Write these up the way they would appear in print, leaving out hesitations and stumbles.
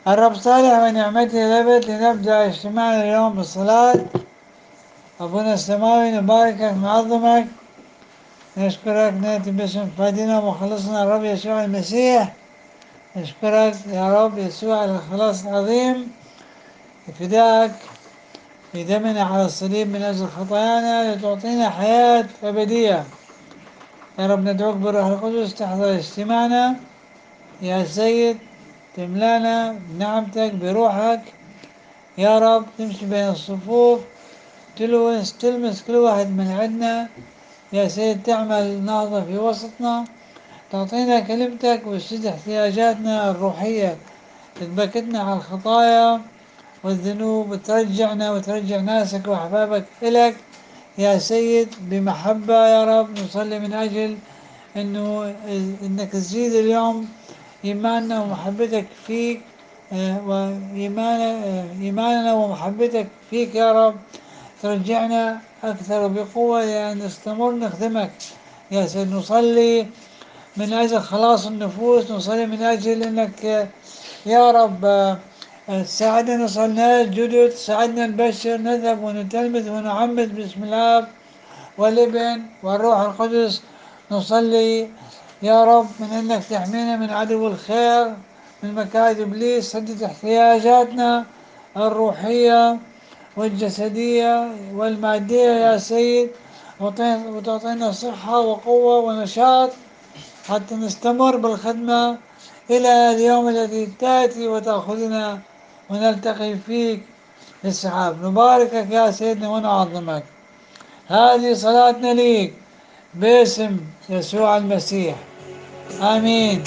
الرب صالح ونعمته لابد لنبدأ اجتماعنا اليوم بالصلاة. أبونا السماوي نباركك نعظمك نشكرك نأتي باسم فادنا ومخلصنا الرب يسوع المسيح. نشكرك يا رب يسوع على الخلاص العظيم فداك في دمنا على الصليب من أجل خطايانا لتعطينا حياة أبدية. يا رب ندعوك بالروح القدس تحضر اجتماعنا يا سيد، تملانا بنعمتك بروحك يا رب، تمشي بين الصفوف تلمس كل واحد من عندنا يا سيد، تعمل نهضة في وسطنا، تعطينا كلمتك وتسد احتياجاتنا الروحية، تبكتنا على الخطايا والذنوب وترجعنا وترجع ناسك وأحبابك إلك يا سيد بمحبة. يا رب نصلي من أجل إنك تزيد اليوم إيماننا ومحبتك فيك، إيماننا ومحبتك فيك يا رب، ترجعنا أكثر بقوة لأن نستمر نخدمك يا سيد. نصلي من أجل خلاص النفوس، نصلي من أجل أنك يا رب تساعدنا نصل ناس جدد، تساعدنا نبشر نذهب ونتلمذ ونعمد باسم الآب والابن والروح القدس. نصلي يا رب من أنك تحمينا من عدو الخير من مكائد إبليس، سدد احتياجاتنا الروحية والجسدية والمادية يا سيد، وتعطينا صحة وقوة ونشاط حتى نستمر بالخدمة إلى اليوم الذي تأتي وتأخذنا ونلتقي فيك في السحاب. نباركك يا سيدنا ونعظمك. هذه صلاتنا ليك باسم يسوع المسيح، آمين.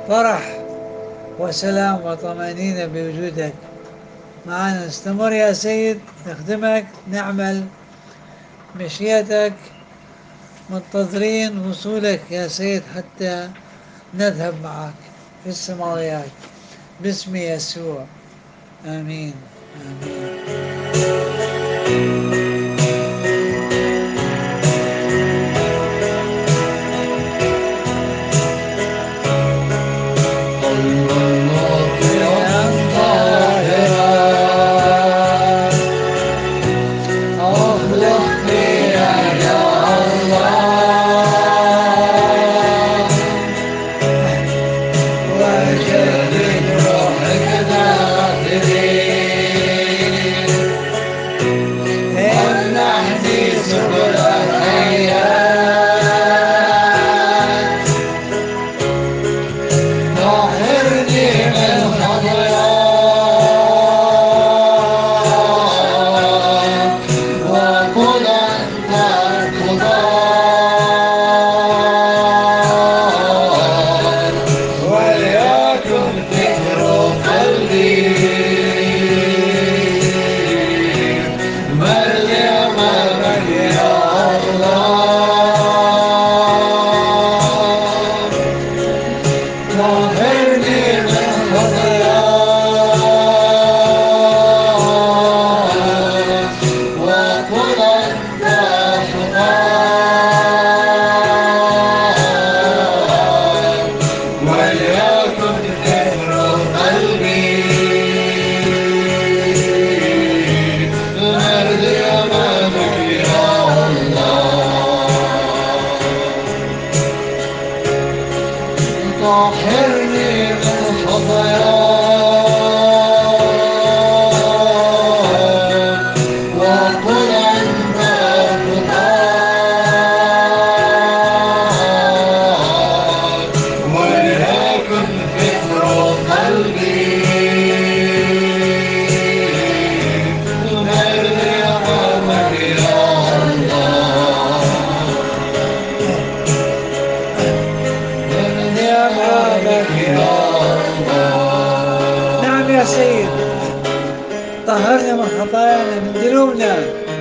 فرح وسلام وطمأنينة بوجودك معنا. نستمر يا سيد نخدمك، نعمل مشيتك، منتظرين وصولك يا سيد حتى نذهب معك في السماويات باسم يسوع. آمين آمين. نعم يا سيد، طهرنا من خطايانا من ذنوبنا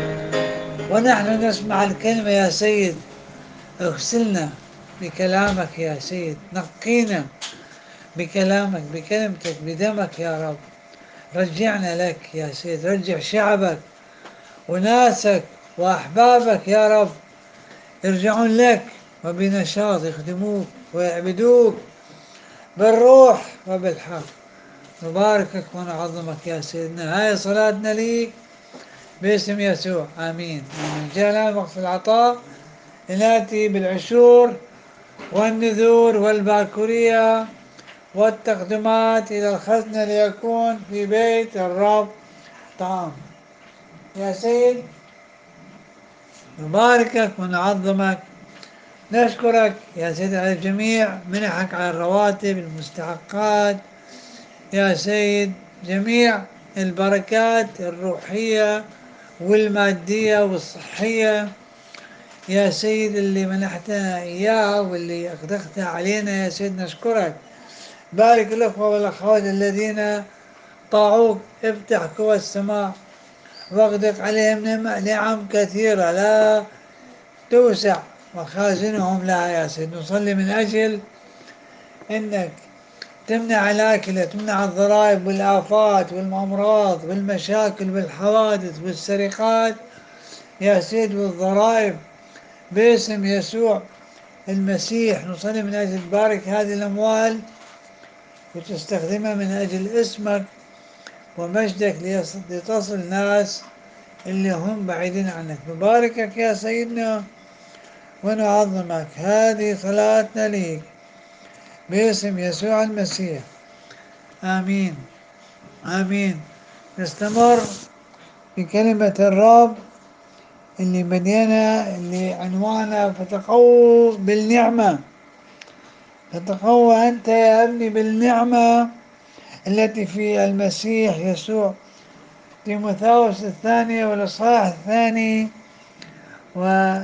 ونحن نسمع الكلمة يا سيد. اغسلنا بكلامك يا سيد، نقينا بكلامك بكلمتك بدمك يا رب. رجعنا لك يا سيد، رجع شعبك وناسك وأحبابك يا رب يرجعون لك وبنشاط يخدموك ويعبدوك بالروح وبالحق. نباركك ونعظمك يا سيدنا. هاي صلاتنا ليك باسم يسوع. آمين آمين. جاء الآن وقت العطاء، نأتي بالعشور والنذور والباكورية والتقدمات إلى الخزنة ليكون في بيت الرب طعام. يا سيد نباركك ونعظمك، نشكرك يا سيد على جميع منحك، على الرواتب المستحقات يا سيد، جميع البركات الروحية والمادية والصحية يا سيد اللي منحتنا إياها واللي أقدرتها علينا يا سيد. نشكرك. بارك الأخوة والأخوات الذين طاعوك، افتح قوى السماء واغدق عليهم نعم كثيرة لا توسع مخازنهم لها يا سيد. نصلي من أجل أنك تمنع الأكلة، تمنع الضرائب والآفات والأمراض والمشاكل والحوادث والسرقات يا سيد والضرائب باسم يسوع المسيح. نصلي من أجل بارك هذه الأموال وتستخدمها من أجل اسمك ومجدك لتصل ناس اللي هم بعيدين عنك. نباركك يا سيدنا ونعظمك. هذه صلاتنا ليك باسم يسوع المسيح. آمين آمين. نستمر بكلمة الرب اللي مليانة، اللي عنوانها فتقووا بالنعمة. فتقوى أنت يا ابني بالنعمة التي في المسيح يسوع. تيموثاوس الثانية والإصحاح الثاني،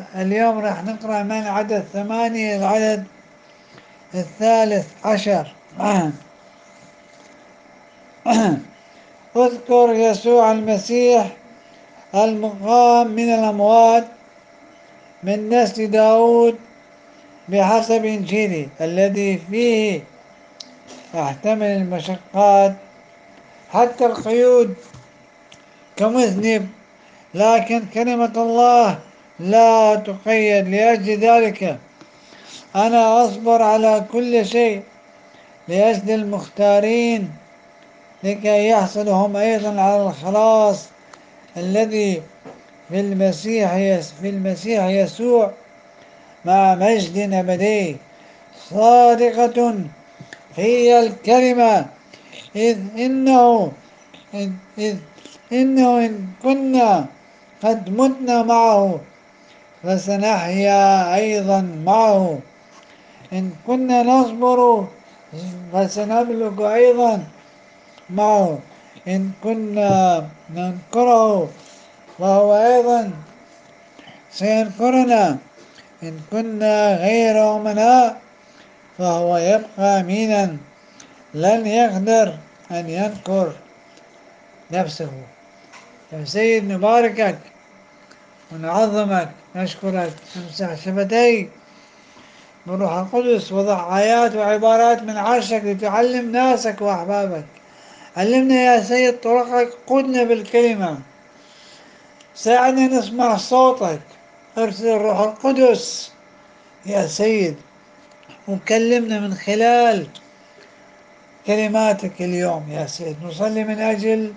واليوم راح نقرأ من عدد 8 العدد 13. اذكر يسوع المسيح المقام من الأموات من نسل داود بحسب إنجيلي الذي فيه يحتمل المشقات حتى القيود كمذنب، لكن كلمة الله لا تقيد. لأجل ذلك أنا أصبر على كل شيء لأجل المختارين لكي يحصلوا هم أيضا على الخلاص الذي في المسيح يسوع مع مجد أبدي. صادقة هي الكلمة، إذ إنه إذ إنه إن كنا قد متنا معه فسنحيا أيضا معه، إن كنا نصبر فسنبلغ أيضا معه، إن كنا ننكره فهو أيضا سينكرنا، إن كنا غير أمناء فهو يبقى أمينا لن يقدر أن ينكر نفسه. يا سيد نباركك ونعظمك، نشكرك، امسح شفتي بروح القدس، وضع آيات وعبارات من عرشك لتعلم ناسك وأحبابك. علمنا يا سيد طرقك، قدنا بالكلمة، ساعدنا نسمع صوتك، ارسل الروح القدس يا سيد وكلمنا من خلال كلماتك اليوم يا سيد. نصلي من أجل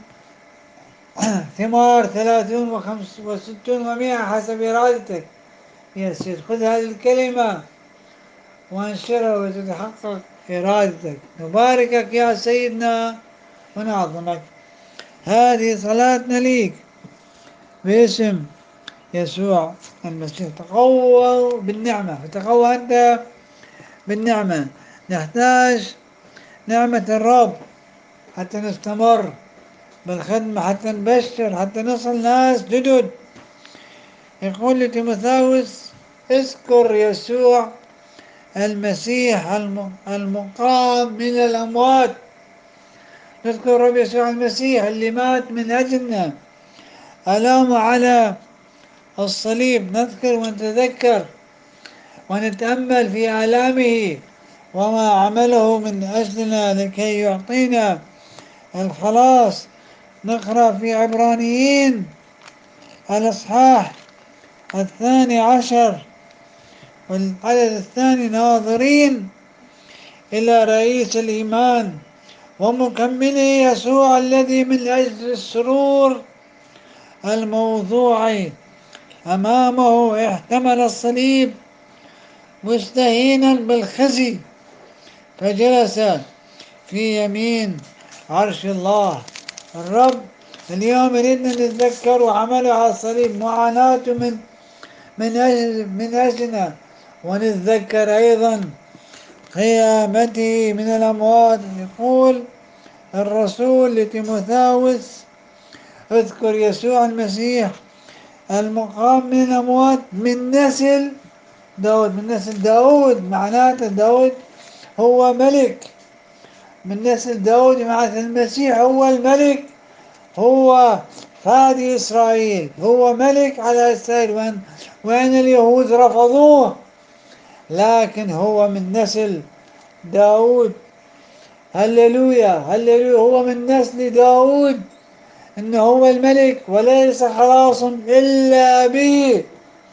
ثمار 30 و65 و100 حسب إرادتك يا سيد. خذ هذه الكلمة وانشرها وتتحقق إرادتك. نباركك يا سيدنا ونعظمك. هذه صلاتنا ليك باسم يسوع المسيح. تقووا بالنعمة، فتقوى أنت بالنعمة. نحتاج نعمة الرب حتى نستمر بالخدمة، حتى نبشر، حتى نصل ناس جدد. يقول لتيموثاوس اذكر يسوع المسيح المقام من الأموات. نذكر الرب يسوع المسيح اللي مات من أجلنا، ألامه على الصليب. نذكر ونتذكر ونتأمل في آلامه وما عمله من أجلنا لكي يعطينا الخلاص. نقرأ في عبرانيين الإصحاح 12 والعدد 2: ناظرين إلى رئيس الإيمان ومكمله يسوع الذي من أجل السرور الموضوع أمامه احتمل الصليب مستهينا بالخزي فجلس في يمين عرش الله. الرب اليوم يريدنا نتذكر عمله على الصليب، معاناته من أجلنا، ونتذكر أيضا قيامته من الأموات. يقول الرسول لتيموثاوس اذكر يسوع المسيح المقام من الأموات من نسل داود. من نسل داود معناته داود هو ملك، من نسل داود معناته المسيح هو الملك، هو فادي إسرائيل، هو ملك على إسرائيل. وين اليهود رفضوه، لكن هو من نسل داود. هللويا هللويا، هو من نسل داود، إنه هو الملك وليس خلاص إلا به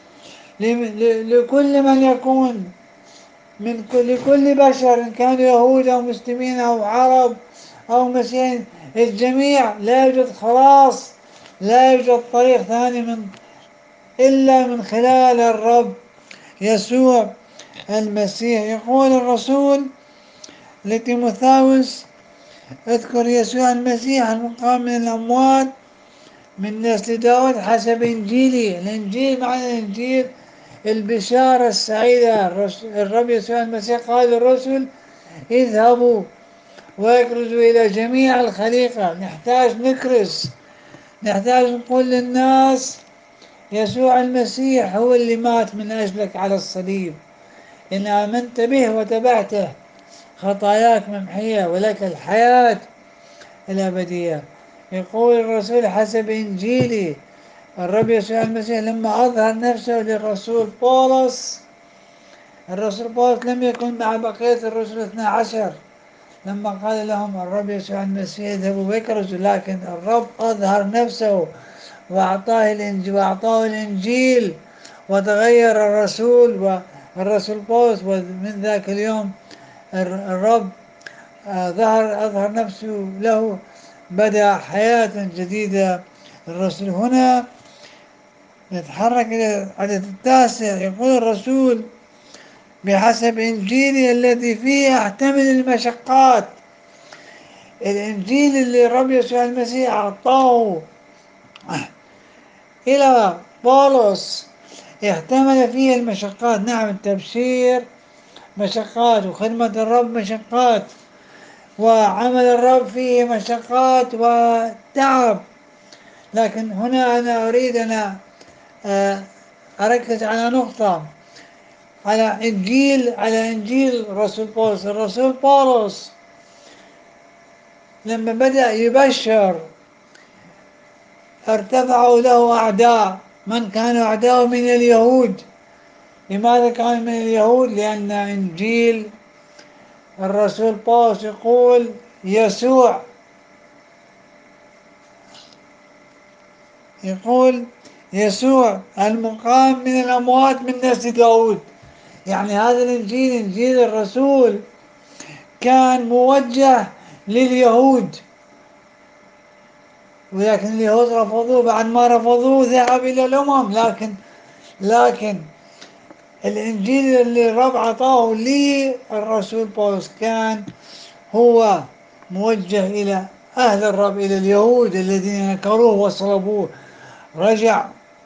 لكل من يكون لكل بشر، إن كانوا يهود أو مسلمين أو عرب أو مسيحيين، الجميع. لا يوجد خلاص، لا يوجد طريق ثاني إلا من خلال الرب يسوع المسيح. يقول الرسول لتيموثاوس اذكر يسوع المسيح المقام من الأموات من نسل داود حسب إنجيلي. الإنجيل معنى الإنجيل البشارة السعيدة. الرب يسوع المسيح قال للرسل اذهبوا ويكرزوا إلى جميع الخليقة. نحتاج نكرز، نحتاج نقول للناس يسوع المسيح هو اللي مات من أجلك على الصليب. إن آمنت به وتبعته خطاياك ممحية ولك الحياة الأبدية. يقول الرسول حسب إنجيلي الرب يسوع المسيح لما أظهر نفسه للرسول بولس. الرسول بولس لم يكن مع بقية الرسل 12 لما قال لهم الرب يسوع المسيح اذهبوا ويكرزوا، لكن الرب أظهر نفسه وأعطاه الإنجيل وتغير الرسول والرسول بولس. ومن ذاك اليوم الرب أظهر نفسه له، بدأ حياة جديدة. الرسول هنا نتحرك إلى العدد 9. يقول الرسول بحسب إنجيلي الذي فيه أحتمل المشقات. الإنجيل اللي الرب يسوع المسيح أعطاه إلى بولس احتمل فيه المشقات. نعم، التبشير مشقات، وخدمة الرب مشقات، وعمل الرب فيه مشقات وتعب. لكن هنا أنا أريد أن أركز على نقطة، على إنجيل رسول بولس. الرسول بولس لما بدأ يبشر ارتفعوا له أعداء. من كانوا أعداء؟ من اليهود. لماذا كانوا من اليهود؟ لأن إنجيل الرسول بولس يقول يسوع المقام من الأموات من نسل داود. يعني هذا الإنجيل، إنجيل الرسول، كان موجه لليهود، ولكن اليهود رفضوه. بعد ما رفضوه ذهب إلى الأمم. لكن الإنجيل اللي الرب عطاه لي الرسول بولس كان هو موجه إلى أهل الرب، إلى اليهود الذين نكروه وصلبوه. رجع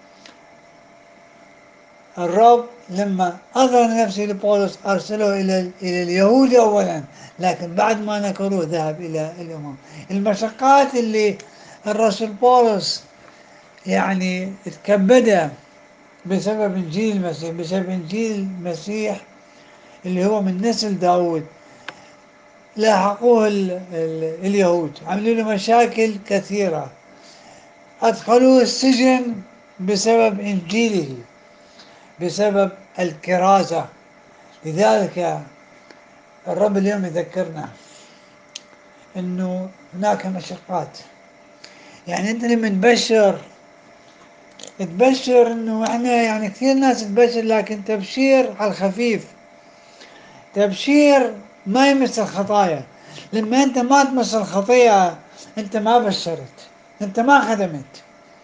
الرب لما أظهر نفسه لبولس أرسله إلى اليهود أولا، لكن بعد ما نكروه ذهب إلى الأمم. المشقات اللي الرسول بولس يعني تكبدها بسبب إنجيل المسيح، بسبب إنجيل المسيح اللي هو من نسل داود، لاحقوه اليهود، عملوا له مشاكل كثيرة، أدخلوه السجن بسبب إنجيله، بسبب الكرازة. لذلك الرب اليوم يذكرنا أنه هناك مشقات. يعني أنت لما تبشر أنه إحنا يعني كثير ناس تبشر، لكن تبشير على الخفيف، تبشير ما يمس الخطايا. لما أنت ما تمس الخطيئة أنت ما بشرت، أنت ما خدمت.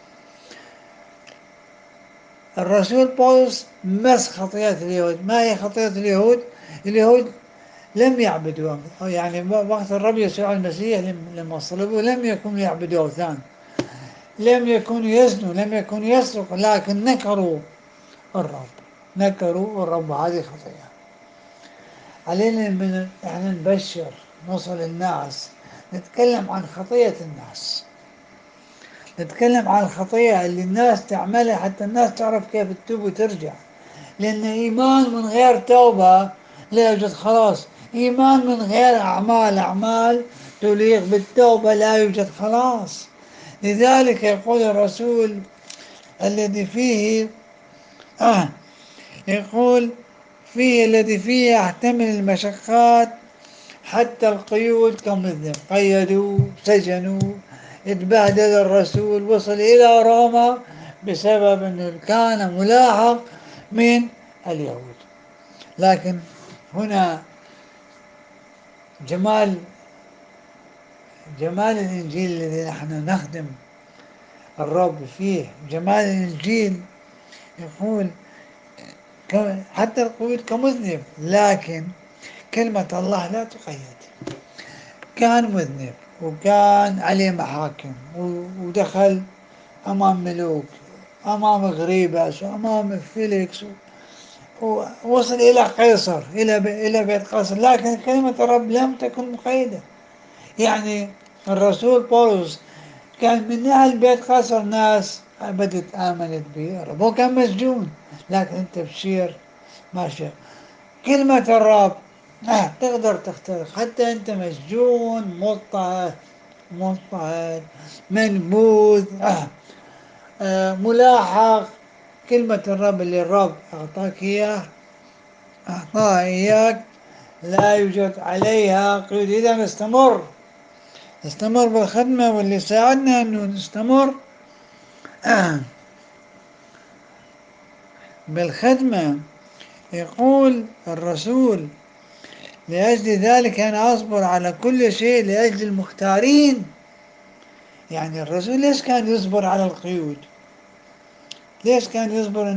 الرسول بولس مس خطيئة اليهود. ما هي خطيئة اليهود؟ اليهود لم يعبدوا، يعني وقت الرب يسوع المسيح لما صلبوا لم يكونوا يعبدوا أوثان، لم يكونوا يزنوا، لم يكونوا يسرقوا، لكن الرب نكروا الرب. هذه خطيئة. علينا من احنا نبشر، نوصل الناس، نتكلم عن خطية الناس، نتكلم عن الخطيئة اللي الناس تعملها حتى الناس تعرف كيف تتوب وترجع. لأن إيمان من غير توبة لا يوجد خلاص. إيمان من غير أعمال تليق بالتوبة لا يوجد خلاص. لذلك يقول الرسول الذي فيه يقول فيه الذي فيه يحتمل المشقات حتى القيود كمذنب. قيدوا، سجنوا، اتبهدل الرسول، وصل إلى روما بسبب أنه كان ملاحق من اليهود. لكن هنا جمال الإنجيل الذي نحن نخدم الرب فيه، جمال الإنجيل يقول حتى القيود كمذنب، لكن كلمة الله لا تقيد. كان مذنب وكان عليه محاكم ودخل أمام ملوك، أمام غريبس وأمام فيليكس، ووصل إلى قيصر، إلى بيت قيصر، لكن كلمة الرب لم تكن مقيدة. يعني الرسول بولس كان من أهل بيت قيصر ناس بدت آمنت به الرب، هو كان مسجون، لكن التبشير ماشي. كلمة الرب تقدر تخترق، حتى أنت مسجون، مضطهد، منبوذ، ملاحق، كلمة الرب اللي الرب أعطاك إياه، أعطاها إياك، لا يوجد عليها قيود. إذا استمر بالخدمة، واللي ساعدنا أنه نستمر بالخدمة. يقول الرسول: لأجل ذلك أنا أصبر على كل شيء لأجل المختارين. يعني الرسول ليش كان يصبر على القيود؟ ليش كان يصبر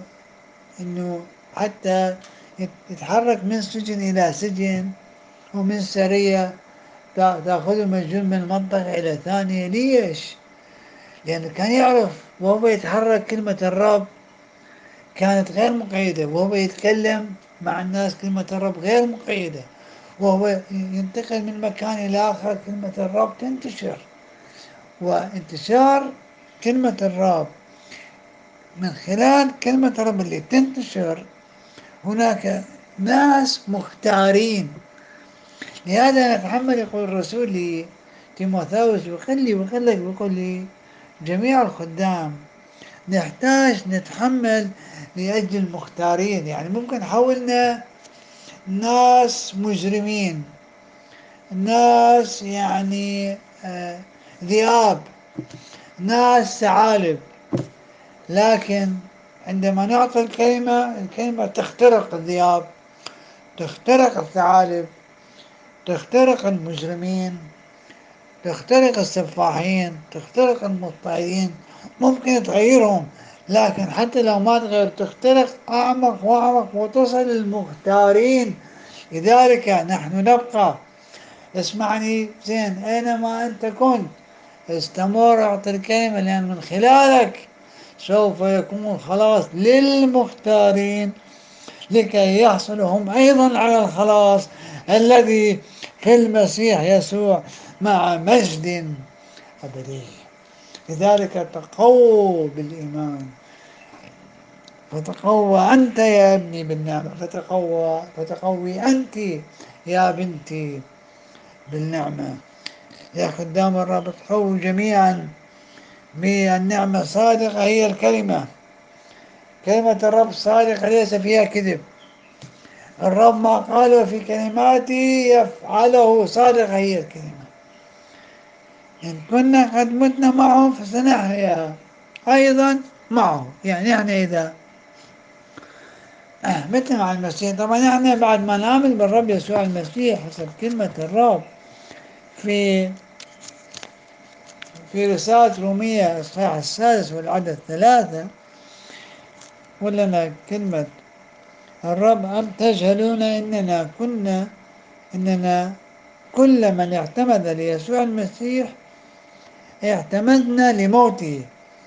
إنه حتى يتحرك من سجن إلى سجن، ومن سرية تأخذه مسجون من منطقة إلى ثانية؟ ليش؟ لأنه كان يعرف وهو يتحرك كلمة الرب كانت غير مقيدة، وهو يتكلم مع الناس كلمة الرب غير مقيدة، وهو ينتقل من مكان إلى آخر كلمة الرب تنتشر. وانتشار كلمة الرب من خلال كلمة الرب اللي تنتشر، هناك ناس مختارين. لهذا نتحمل، يقول الرسول لتيموثاوس، ويقول لك ويقول لي جميع الخدام: نحتاج نتحمل لأجل المختارين. يعني ممكن حولنا ناس مجرمين، ناس يعني ذئاب، ناس ثعالب، لكن عندما نعطي الكلمة تخترق الذئاب، تخترق الثعالب، تخترق المجرمين، تخترق السفاحين، تخترق المضطهدين. ممكن تغيرهم، لكن حتى لو ما تغير تخترق أعمق وأعمق وتصل للمختارين. لذلك نحن نبقى. اسمعني زين، أينما أنت كنت استمر، اعطي الكلمة، لأن من خلالك سوف يكون خلاص للمختارين، لكي يحصلوا هم أيضا على الخلاص الذي في المسيح يسوع مع مجد أبدي. لذلك تقووا بالإيمان، فتقوى أنت يا ابني بالنعمة، فتقوي أنت يا بنتي بالنعمة. يا خدام الرب، تقووا جميعا بالنعمة. صادقة هي الكلمة، كلمة الرب صادقة ليس فيها كذب. الرب ما قاله في كلماتي يفعله، صادقة هي الكلمة. إن كنا قد متنا معه فسنحيا أيضا معه. يعني احنا إذا متنا مع المسيح، طبعا احنا بعد ما نآمن بالرب يسوع المسيح حسب كلمة الرب في رسالة رومية الإصحاح 6 والعدد 3، ولنا كلمة الرب: أم تجهلون إننا كل من اعتمد ليسوع المسيح اعتمدنا لموته،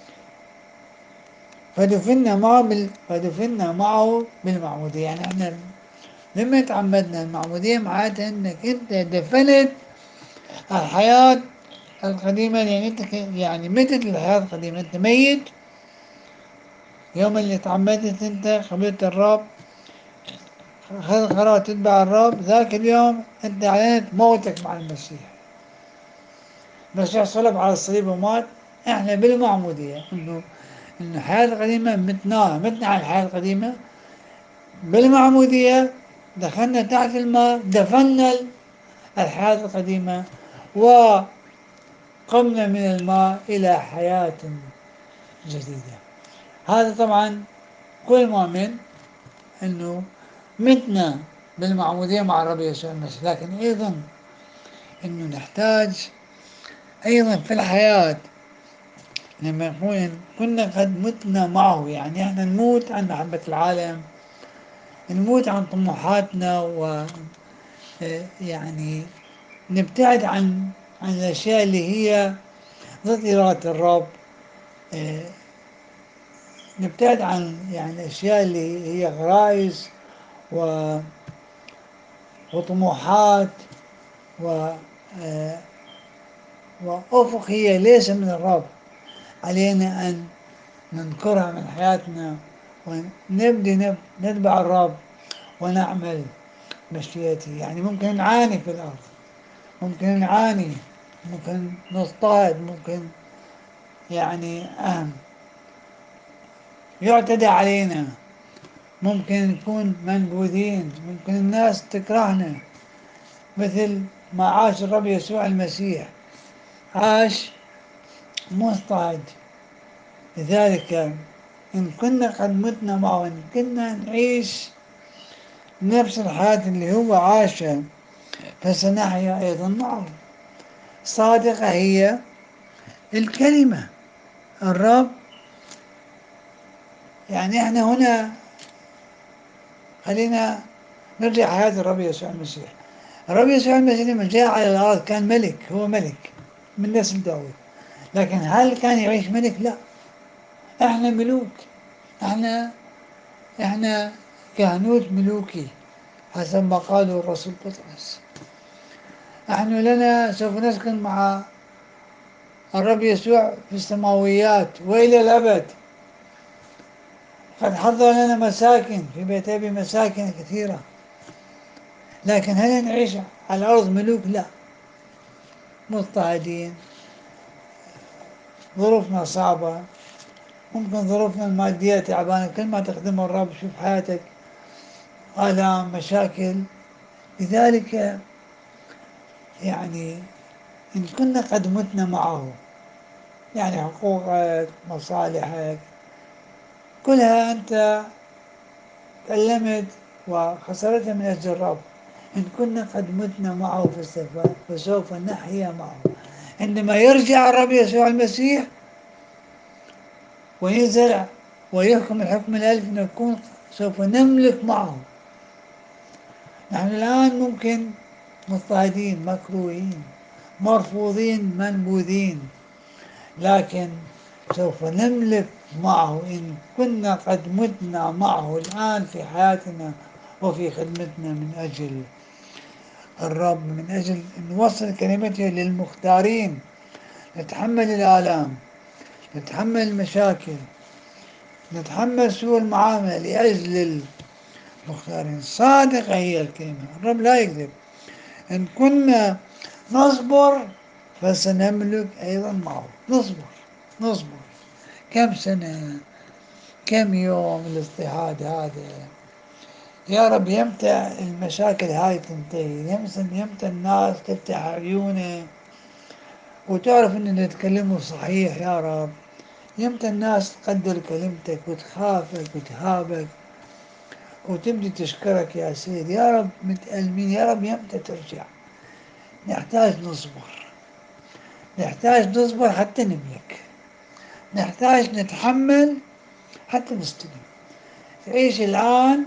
فدفنا معه بالمعمودية. يعني احنا لما تعمدنا المعمودية معناتها انك انت دفنت الحياة القديمة. يعني انت يعني متت الحياة القديمة، انت ميت يوم اللي تعمدت، انت قبلت الرب، أخذت قرار تتبع الرب، ذاك اليوم انت اعلنت موتك مع المسيح. المسيح صلب على الصليب ومات. احنا بالمعمودية انه الحياة القديمة متنا على الحياة القديمة. بالمعمودية دخلنا تحت الماء، دفنا الحياة القديمة، وقمنا من الماء إلى حياة جديدة. هذا طبعا كل مؤمن أنه متنا بالمعمودية مع الرب يسوع المسيح، لكن أيضا أنه نحتاج أيضا في الحياة لما يقول إن كنا قد متنا معه، يعني احنا نموت عن محبة العالم، نموت عن طموحاتنا، ويعني نبتعد عن الأشياء اللي هي ضد إرادة الرب. آه، نبتعد عن يعني الأشياء اللي هي غرائز و- وطموحات و آه، وأفق هي ليس من الرب. علينا أن ننكرها من حياتنا، ونبدي نتبع الرب ونعمل مشيئته. يعني ممكن نعاني في الأرض، ممكن نعاني، ممكن نضطهد، ممكن يعني يعتدى علينا، ممكن نكون منبوذين، ممكن الناس تكرهنا، مثل ما عاش الرب يسوع المسيح، عاش مضطهد. لذلك إن كنا قد متنا معه، إن كنا نعيش نفس الحياة اللي هو عاشها، فسنحيا أيضا معه. صادقة هي الكلمة. الرب يعني احنا هنا، خلينا نرجع حياة الرب يسوع المسيح. الرب يسوع المسيح لما جاء على الأرض كان ملك، هو ملك من نسل داود، لكن هل كان يعيش ملك؟ لا. احنا ملوك، احنا احنا كهنوت ملوكي حسب ما قاله الرسول بطرس. نحن لنا سوف نسكن مع الرب يسوع في السماويات وإلى الأبد. قد حضر لنا مساكن في بيت أبي، مساكن كثيرة، لكن هل نعيش على الأرض ملوك؟ لا، مضطهدين، ظروفنا صعبة، ممكن ظروفنا المادية تعبانة. كل ما تخدم الرب شوف حياتك آلام، مشاكل. لذلك يعني إن كنا قد متنا معه، يعني حقوقك، مصالحك، كلها أنت تألمت وخسرتها من أجل الرب. إن كنا قد متنا معه فسوف نحيا معه. عندما يرجع الرب يسوع المسيح وينزل ويحكم الحكم الألف، نكون سوف نملك معه. نحن الآن ممكن مضطهدين، مكروهين، مرفوضين، منبوذين، لكن سوف نملك معه إن كنا قد متنا معه الآن في حياتنا وفي خدمتنا من أجل الرب، من أجل أن نوصل كلمته للمختارين. نتحمل الآلام، نتحمل المشاكل، نتحمل سوء المعاملة لأجل المختارين. صادقة هي الكلمة، الرب لا يكذب. إن كنا نصبر فسنملك أيضا معه. نصبر، نصبر كم سنة، كم يوم الاضطهاد هذا. يا رب يمتى المشاكل هاي تنتهي، يمتى الناس تفتح عيونه وتعرف إن نتكلموا صحيح. يا رب يمتى الناس تقدر كلمتك وتخافك وتهابك وتبدي تشكرك يا سيد. يا رب متألمين، يا رب يمتى ترجع. نحتاج نصبر، نحتاج نصبر حتى نملك، نحتاج نتحمل حتى نستلم. تعيش الآن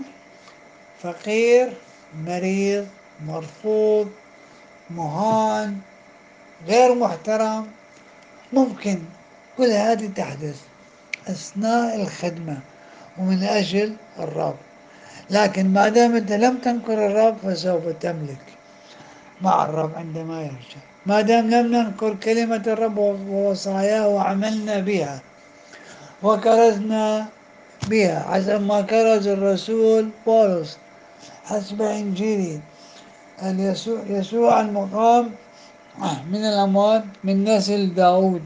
فقير، مريض، مرفوض، مهان، غير محترم، ممكن كل هذه تحدث أثناء الخدمة ومن أجل الرب. لكن ما دام أنت لم تنكر الرب فسوف تملك مع الرب عندما يرجع. ما دام لم ننكر كلمة الرب ووصاياه وعملنا بها وكرزنا بها حسب ما كرز الرسول بولس حسب إنجيلي يسوع المقام من الأموات من نسل داود،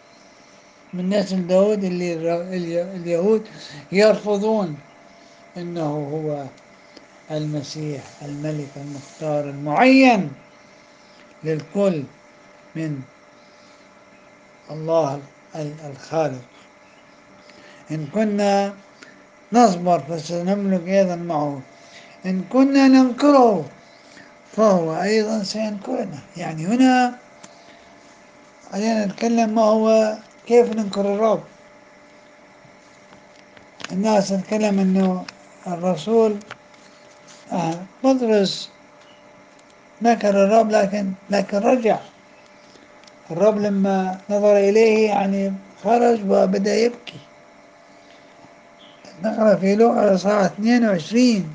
من نسل داود اللي اليهود يرفضون أنه هو المسيح الملك المختار المعين للكل من الله الخالق. إن كنا نصبر فسنملك أيضا معه، إن كنا ننكره فهو أيضا سينكرنا. يعني هنا علينا نتكلم ما هو كيف ننكر الرب. الناس تتكلم أنه الرسول بطرس نكر الرب، لكن رجع. الرب لما نظر إليه يعني خرج وبدأ يبكي. نقرأ في لوقا إصحاح 22،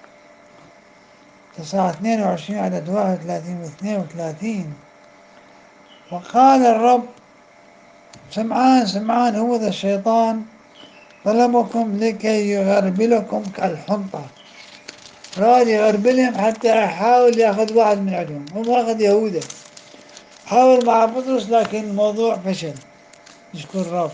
إصحاح 22 عدد 31 و 32. وقال الرب: سمعان سمعان، هو ذا الشيطان طلبكم لكي يغربلكم كالحنطة، راد يغربلهم حتى يحاول ياخذ واحد من عندهم، هم أخذ يهوذا، حاول مع بطرس لكن الموضوع فشل. نشكر الرب.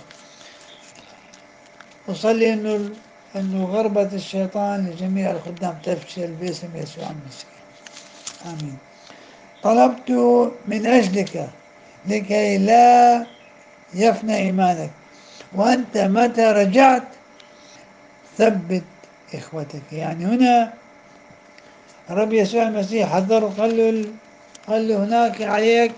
وصلي انه غربة الشيطان لجميع الخدام تفشل باسم يسوع المسيح. امين. طلبت من اجلك لكي لا يفنى ايمانك، وانت متى رجعت ثبت اخوتك. يعني هنا الرب يسوع المسيح حذره، قال له هناك عليك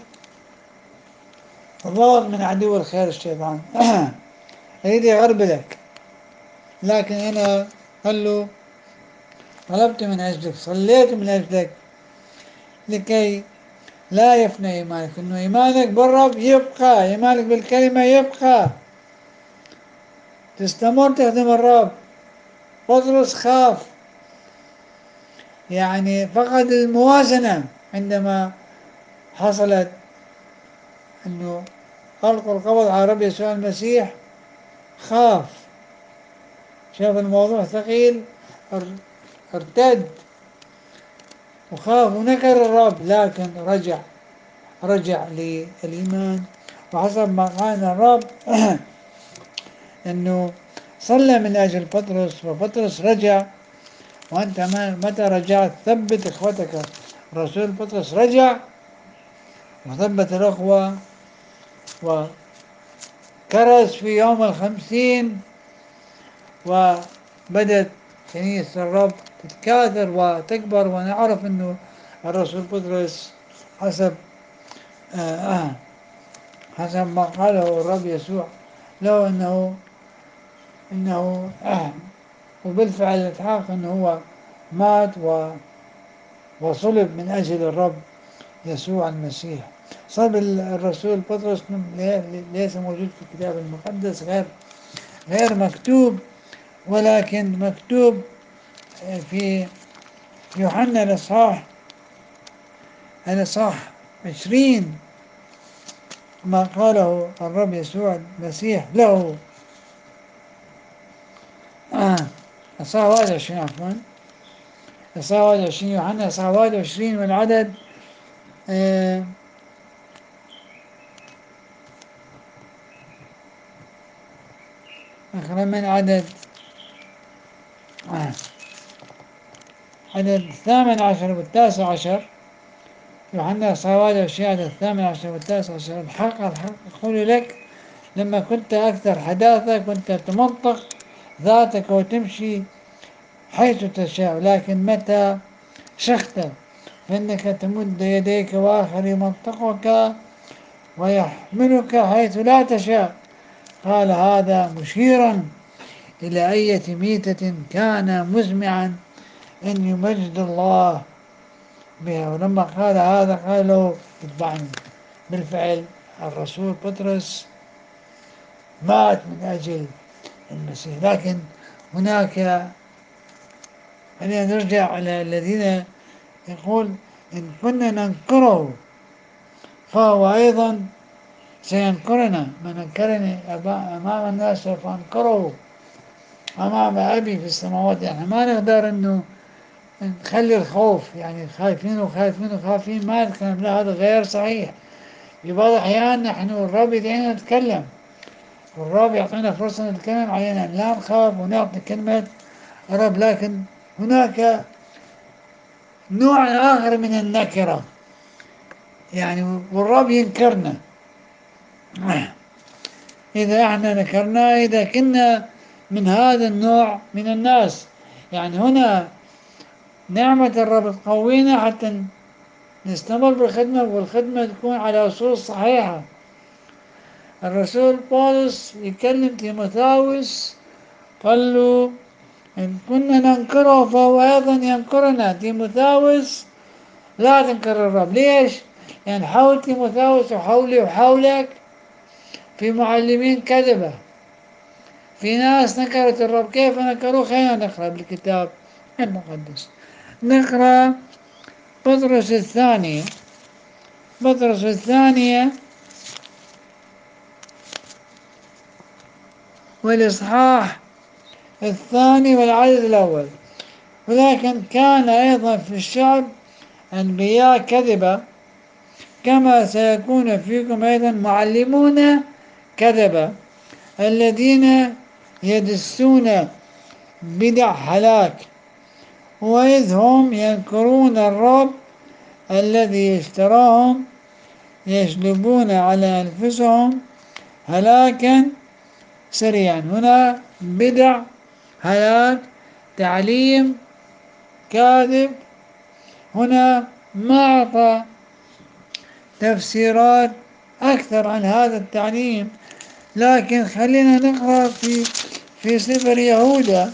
ضغط من عدو الخير الشيطان يريد يغربلك، لكن هنا قال له طلبت من أجلك، صليت من أجلك لكي لا يفنى إيمانك، إنه إيمانك بالرب يبقى، إيمانك بالكلمة يبقى، تستمر تخدم الرب. بطرس خاف، يعني فقد الموازنة عندما حصلت إنه ألقوا القبض على الرب يسوع المسيح، خاف، شاف الموضوع ثقيل، ارتد وخاف ونكر الرب، لكن رجع للإيمان. وحسب ما قال الرب أنه صلى من أجل بطرس، وبطرس رجع. وأنت متى رجعت ثبت إخوتك. رسول بطرس رجع وثبت الأخوة، وكرز في يوم الخمسين، وبدت كنيسة الرب تتكاثر وتكبر. ونعرف أنه الرسول بطرس حسب آه حسب ما قاله الرب يسوع له انه وبالفعل اتحقق انه هو مات وصلب من اجل الرب يسوع المسيح. صلب الرسول بطرس ليس موجود في الكتاب المقدس، غير مكتوب، ولكن مكتوب في يوحنا الإصحاح 20 ما قاله الرب يسوع المسيح له. إصحاح 21 عفوا، إصحاح 21 يوحنا إصحاح 21 والعدد من عدد 18 وال19. يوحنا إصحاح 21 عدد 18 وال19. الحق أقول لك، لما كنت أكثر حداثة كنت تمنطق ذاتك وتمشي حيث تشاء، لكن متى شخت فإنك تمد يديك وآخر يمنطقك ويحملك حيث لا تشاء. قال هذا مشيرا إلى أية ميتة كان مزمعا أن يمجد الله بها. ولما قال هذا قال له اتبعني. بالفعل الرسول بطرس مات من أجل المسيح. لكن هناك، خلينا نرجع على الذين يقول إن كنا ننكره فهو أيضا سينكرنا. من أنكرني أمام الناس سوف أنكره أمام أبي في السماوات. يعني ما نقدر إنه نخلي الخوف، يعني خايفين وخايفين وخايفين، ما نتكلم، لا، هذا غير صحيح. في بعض الأحيان نحن الرب يدعينا نتكلم، والرب يعطينا فرصة نتكلم، علينا أن لا نخاف ونعطي كلمة الرب. لكن هناك نوع آخر من النكرة، يعني والرب ينكرنا إذا احنا نكرناه، إذا كنا من هذا النوع من الناس. يعني هنا نعمة الرب تقوينا حتى نستمر بالخدمة، والخدمة تكون على أصول صحيحة. الرسول بولس يكلم تيموثاوس قال له إن كنا ننكره فهو أيضا ينكرنا. تيموثاوس لا تنكر الرب. ليش؟ يعني حول تيموثاوس وحولي وحولك في معلمين كذبة، في ناس نكرت الرب. كيف نكروه؟ خلينا نقرأ بالكتاب المقدس. نقرأ بطرس الثانية، بطرس الثانية والإصحاح الثاني والعدد الأول. ولكن كان أيضا في الشعب أنبياء كذبة، كما سيكون فيكم أيضا معلمون كذبة الذين يدسون بدع هلاك، وإذ هم ينكرون الرب الذي اشتراهم يجلبون على أنفسهم هلاكا سريعا. هنا بدع هلاك، تعليم كاذب. هنا ما أعطى تفسيرات أكثر عن هذا التعليم، لكن خلينا نقرأ في سفر يهوذا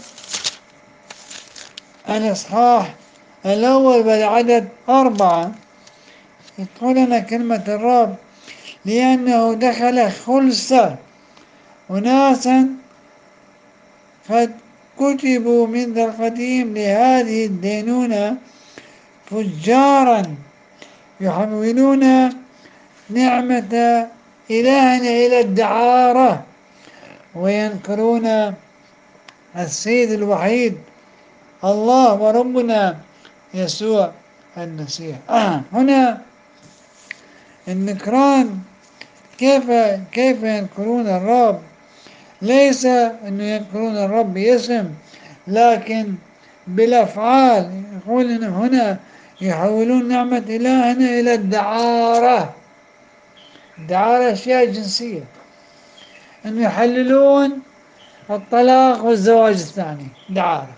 الإصحاح الأول بالعدد 4. تقول لنا كلمة الرب: لأنه دخل خلسة أناسا قد كتبوا منذ القديم لهذه الدينونة، فجارا يحولون نعمة إلهنا إلى الدعارة، وينكرون السيد الوحيد الله وربنا يسوع المسيح. هنا النكران، كيف ينكرون الرب؟ ليس أنه ينكرون الرب باسم، لكن بالأفعال. يقول إن هنا يحولون نعمة إلهنا إلى الدعارة. الدعارة أشياء جنسية، أن يحللون الطلاق والزواج الثاني دعارة،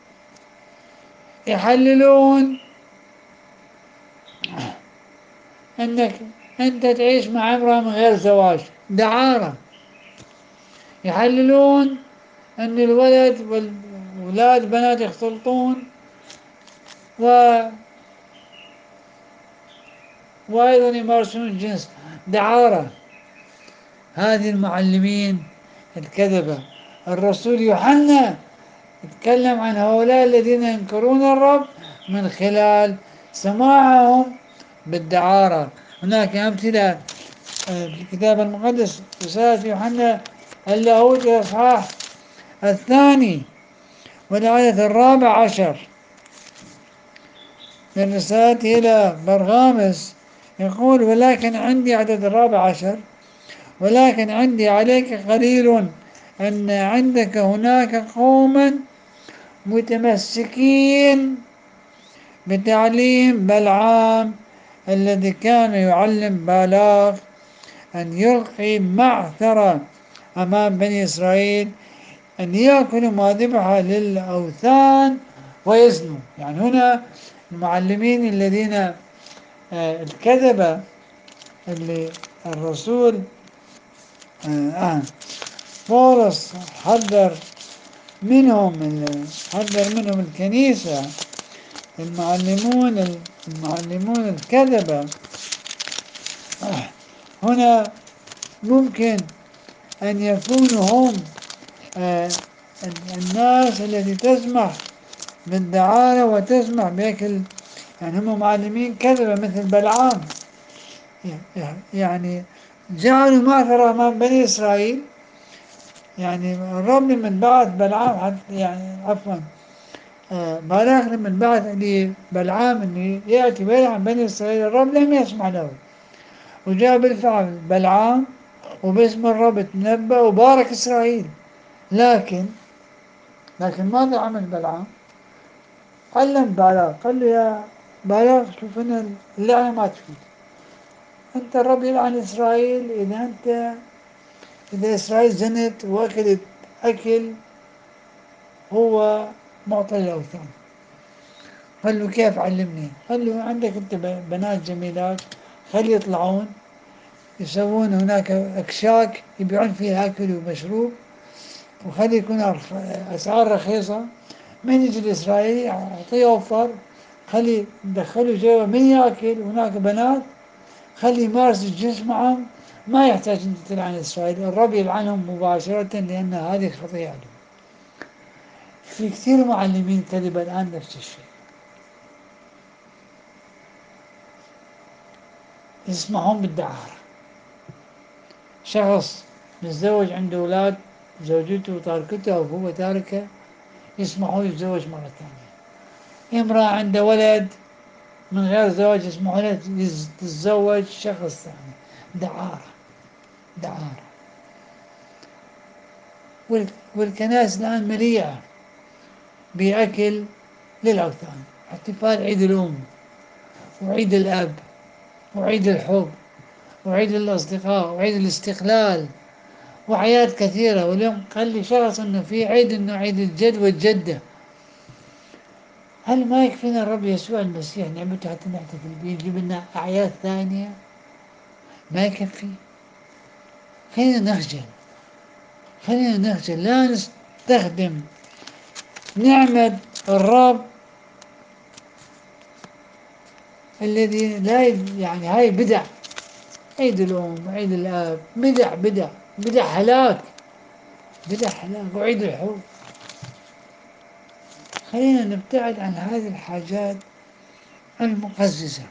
يحللون أنك أنت تعيش مع امرأة من غير زواج دعارة، يحللون أن الولد والولاد بنات يختلطون وأيضا يمارسون الجنس دعارة. هذه المعلمين الكذبة. الرسول يوحنا يتكلم عن هؤلاء الذين ينكرون الرب من خلال سماعهم بالدعارة. هناك أمثلة في الكتاب المقدس. رسالة يوحنا اللاهوت الإصحاح الثاني والآية 14 من رسالته إلى برغامس يقول: ولكن عندي، عدد 14، ولكن عندي عليك قليل أن عندك هناك قوما متمسكين بتعليم بلعام الذي كان يعلم بالاق أن يلقي معثرة أمام بني إسرائيل أن يأكلوا ما ذبح للأوثان ويزنوا. يعني هنا المعلمين الذين الكذبة اللي الرسول بولس حذر منهم الكنيسة، المعلمون الكذبة. هنا ممكن أن يكونوا هم الناس التي تسمح بالدعارة وتسمح بأكل، يعني هم معلمين كذبة مثل بلعام. يعني جعلوا معثرة أمام بني إسرائيل. يعني الرب لمن بعث بلعام، يعني عفوا بالاق لمن بعث لبلعام أن يأتي ويلعن بني إسرائيل، الرب لم يسمع له، وجاء بالفعل بلعام وباسم الرب تنبأ وبارك إسرائيل. لكن ماذا عمل بلعام؟ علم بالاق، قال له: يا بالاق، شوف إن اللعنة ما تفيد. أنت الرب يلعن إسرائيل إذا إسرائيل زنت وأكلت أكل هو معطي الأوثان. قال له: كيف علمني؟ قال له: عندك أنت بنات جميلات، خلي يطلعون يسوون هناك أكشاك يبيعون فيها أكل ومشروب، وخلي يكون أسعار رخيصة. من يجي الإسرائيلي يعطيه أوفر، خلي يدخله جوا من يأكل، هناك بنات خلي يمارس الجنس معهم، ما يحتاج أنت تلعن إسرائيل، الرب يلعنهم مباشرة لأن هذه خطيئة. في كثير معلمين كذبة الآن نفس الشيء، يسمحون بالدعارة. شخص متزوج عنده أولاد، زوجته تاركته أو هو تاركه، يسمحوا يتزوج مرة ثانية. امرأة عندها ولد من غير زواج يسمحوا لها تتزوج شخص ثاني. دعارة، دعارة. والكنائس الآن مليئة بأكل للأوثان. احتفال عيد الأم، وعيد الأب، وعيد الحب، وعيد الأصدقاء، وعيد الاستقلال، وأعياد كثيرة. واليوم خلي شخص إنه في عيد، إنه عيد الجد والجدة. هل ما يكفينا الرب يسوع المسيح نعمته حتى نحتفل به، يجيب لنا أعياد ثانية؟ ما يكفي. خلينا نخجل، خلينا نخجل، لا نستخدم نعمة الرب الذي لا يعني هاي بدع. عيد الأم، عيد الآب، بدع بدع بدع هلاك، بدع هلاك. وعيد الحب. خلينا نبتعد عن هذه الحاجات المقززة.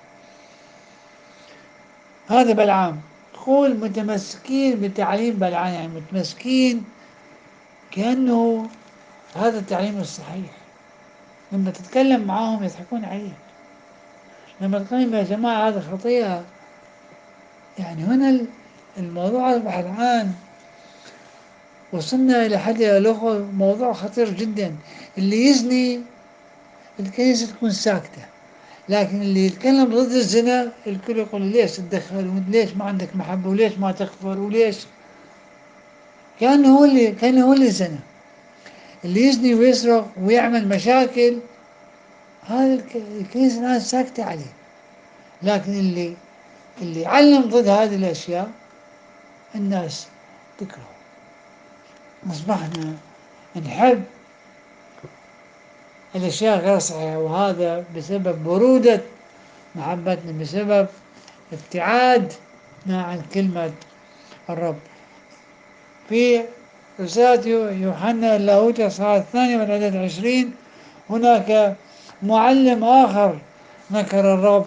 هذا بلعام يقول متمسكين بتعليم بلعام، يعني متمسكين كأنه هذا التعليم الصحيح. لما تتكلم معاهم يضحكون عليك. لما تقول يا جماعة هذا خطيئة. يعني هنا الموضوع أصبح الآن وصلنا إلى حد الأخوة موضوع خطير جدا. اللي يزني الكنيسة تكون ساكتة، لكن اللي يتكلم ضد الزنا الكل يقول ليش تدخل، وليش ما عندك محبة، وليش ما تغفر، وليش. كأنه هو اللي زنا. اللي يزني ويسرق ويعمل مشاكل هذا الكنيسة الآن ساكتة عليه. لكن اللي يعلم ضد هذه الأشياء الناس تكره. أصبحنا نحب الأشياء غير صحيحة، وهذا بسبب برودة محبتنا، بسبب ابتعادنا عن كلمة الرب. في رسالة يوحنا اللاهوتي الإصحاح الثاني والعدد 20 هناك معلم آخر ذكر الرب.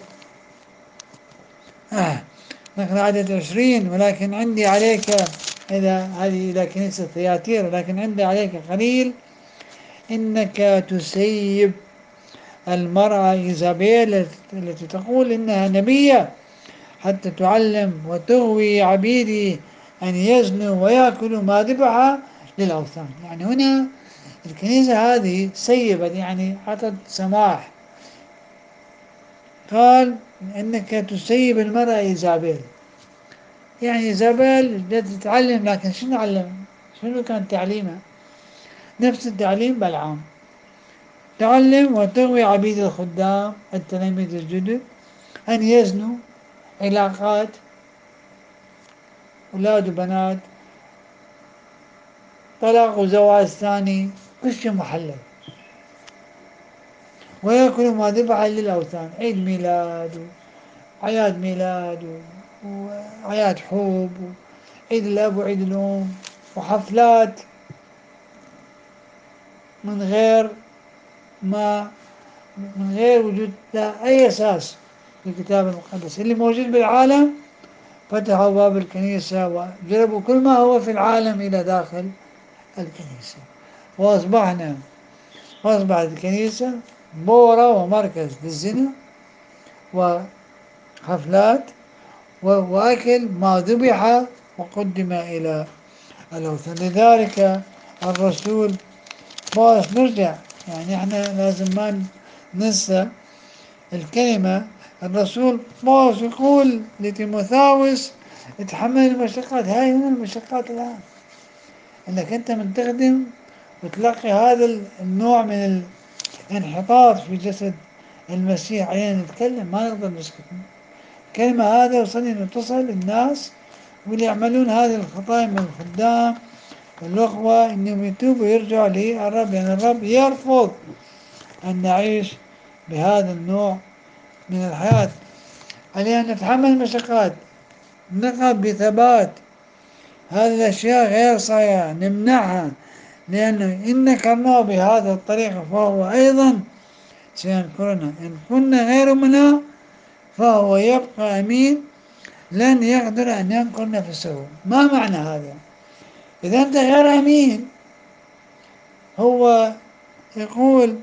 ذكر عدد 20 ولكن عندي عليك، هذه إلى كنيسة ثياتير، ولكن عندي عليك قليل إنك تسيب المرأة إيزابيل التي تقول إنها نبية، حتى تعلم وتغوي عبيدي أن يزنوا ويأكلوا ما ذبح للأوثان. يعني هنا الكنيسة هذه سيبت، يعني أعطت سماح. قال إنك تسيب المرأة إيزابيل. يعني إيزابيل بدها تتعلم، لكن شنو علم؟ شنو كان تعليمها؟ نفس التعليم بلعام. تعلم وتغوي عبيد الخدام التلاميذ الجدد أن يزنوا، علاقات أولاد وبنات، طلاق وزواج ثاني، كل شيء محلل. ويأكلوا ما ذبح للأوثان، عيد ميلاد وأعياد ميلاد وأعياد حب، عيد الأب وعيد الأم، وحفلات من غير ما من غير وجود لا أي أساس في الكتاب المقدس. اللي موجود بالعالم فتحوا باب الكنيسة وجلبوا كل ما هو في العالم إلى داخل الكنيسة. وأصبحت الكنيسة بورة ومركز للزنا وحفلات وأكل ما ذبح وقدم إلى الأوثان. لذلك الرسول بولس نرجع، يعني احنا لازم ما ننسى الكلمة. الرسول بولس يقول لتيموثاوس اتحمل المشقات. هاي هنا المشقات الآن، انك انت من تخدم وتلقي هذا النوع من الانحطاط في جسد المسيح. علينا نتكلم، ما نقدر نسكت. الكلمة هذا وصلنا نتصل الناس واللي يعملون هذه الخطايا من الخدام والأخوة إنهم يتوبوا ويرجعوا للرب، لأن الرب يرفض أن نعيش بهذا النوع من الحياة. علينا أن نتحمل المشقات، نقف بثبات. هذه الأشياء غير صحيحة نمنعها، لأنه إن نكرناه بهذا الطريقة فهو أيضا سينكرنا. إن كنا غير منها فهو يبقى أمين، لن يقدر أن ينكر نفسه. ما معنى هذا؟ إذا أنت غير أمين، هو يقول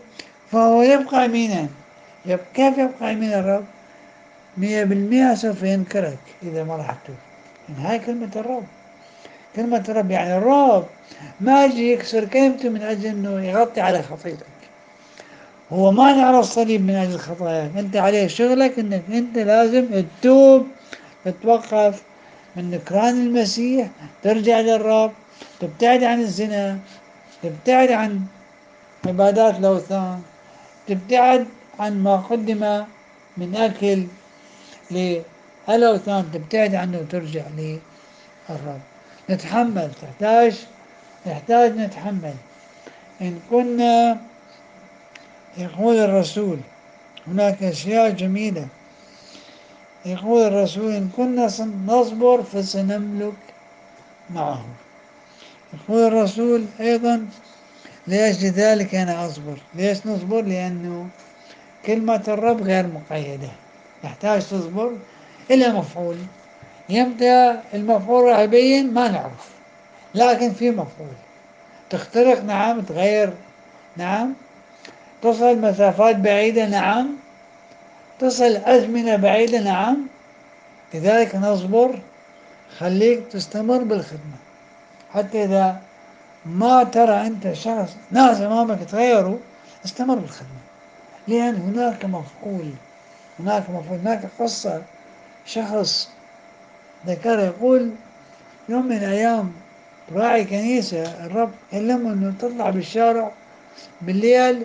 فهو يبقى أمينا. كيف يبقى أمين الرب؟ 100% سوف ينكرك إذا ما راح تتوب. يعني هاي كلمة الرب. كلمة الرب يعني الرب ما يجي يكسر كلمته من أجل أنه يغطي على خطيتك. هو ما على الصليب من أجل خطاياك، أنت عليه شغلك أنك أنت لازم تتوب، تتوقف من نكران المسيح، ترجع للرب، تبتعد عن الزنا، تبتعد عن عبادات الأوثان، تبتعد عن ما قدم من أكل للأوثان، تبتعد عنه وترجع للرب. نتحمل، نحتاج نتحمل. إن كنا، يقول الرسول، هناك أشياء جميلة. يقول الرسول إن كنا نصبر فسنملك معه. يقول الرسول أيضا لأجل ذلك أنا أصبر. ليش نصبر؟ لأنه كلمة الرب غير مقيدة، نحتاج تصبر إلى مفعول. يمتى المفعول راح يبين ما نعرف، لكن في مفعول. تخترق، نعم. تغير، نعم. تصل مسافات بعيدة، نعم. تصل أزمنة بعيدة، نعم. لذلك نصبر. خليك تستمر بالخدمة حتى إذا ما ترى أنت شخص ناس أمامك تغيروا، استمر بالخدمة. لأن هناك مفعول، هناك قصة. شخص ذكر يقول يوم من الأيام راعي كنيسة الرب كلمه إنه تطلع بالشارع بالليل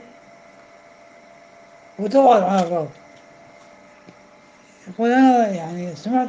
وتوعظ عن الرب. يقول أنا يعني سمعت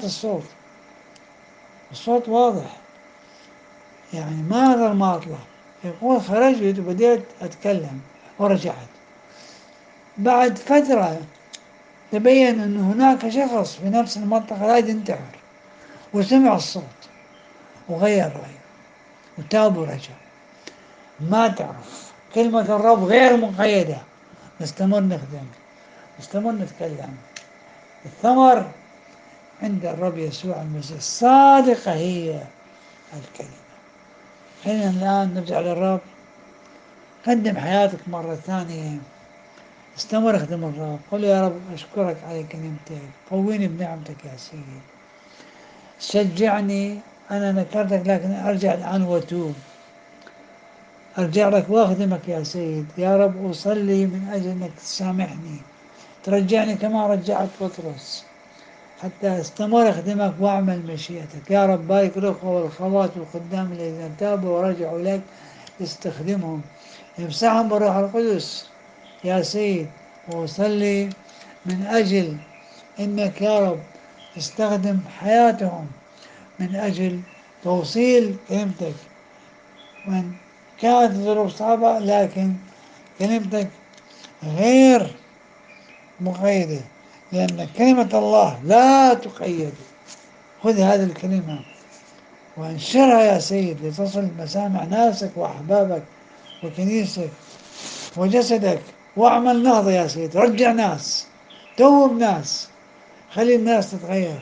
الصوت واضح، يعني ما أقدر ما أطلع. يقول خرجت وبديت أتكلم ورجعت. بعد فترة تبين أن هناك شخص في نفس المنطقة لا ينتحر، وسمع الصوت وغير رأيه وتاب ورجع. ما تعرف، كلمة الرب غير مقيدة. نستمر نخدم، نستمر نتكلم. الثمر عند الرب يسوع المسيح. الصادقة هي الكلمة. خلينا الآن نرجع للرب. قدم حياتك مرة ثانية، استمر اخدم الرب. قل يا رب أشكرك على كلمتك، قويني بنعمتك يا سيدي، شجعني. أنا نكرتك لكن أرجع الآن وأتوب، أرجع لك وأخدمك يا سيد. يا رب أصلي من أجل أنك تسامحني، ترجعني كما رجعت بطرس، حتى استمر أخدمك وأعمل مشيئتك. يا رب بارك الأخوة والأخوات والخدام الذين تابوا ورجعوا لك، استخدمهم، امسحهم بالروح القدس يا سيد. وأصلي من أجل إنك يا رب تستخدم حياتهم من أجل توصيل كلمتك، وإن كانت الظروف صعبة لكن كلمتك غير مقيدة، لأن كلمة الله لا تقيد. خذ هذه الكلمة وانشرها يا سيد لتصل مسامع ناسك وأحبابك وكنيستك وجسدك. واعمل نهضة يا سيد، رجع ناس، توب ناس، خلي الناس تتغير،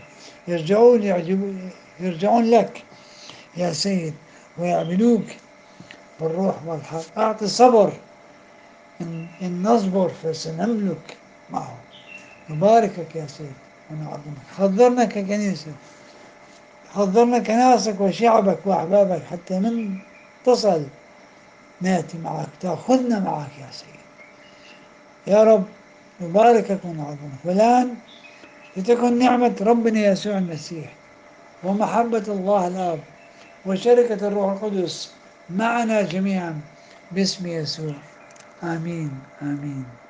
يرجعون لك يا سيد ويعبدوك بالروح والحق. أعطي صبر. إن نصبر فسنملك معه. نباركك يا سيد ونعظمك. حضرنا ككنيسة، حضرنا كناسك وشعبك وأحبابك حتى من تصل نأتي معك، تأخذنا معك يا سيد. يا رب نباركك ونعظمك. والآن لتكن نعمة ربنا يسوع المسيح ومحبة الله الآب وشركة الروح القدس معنا جميعا باسم يسوع. آمين آمين.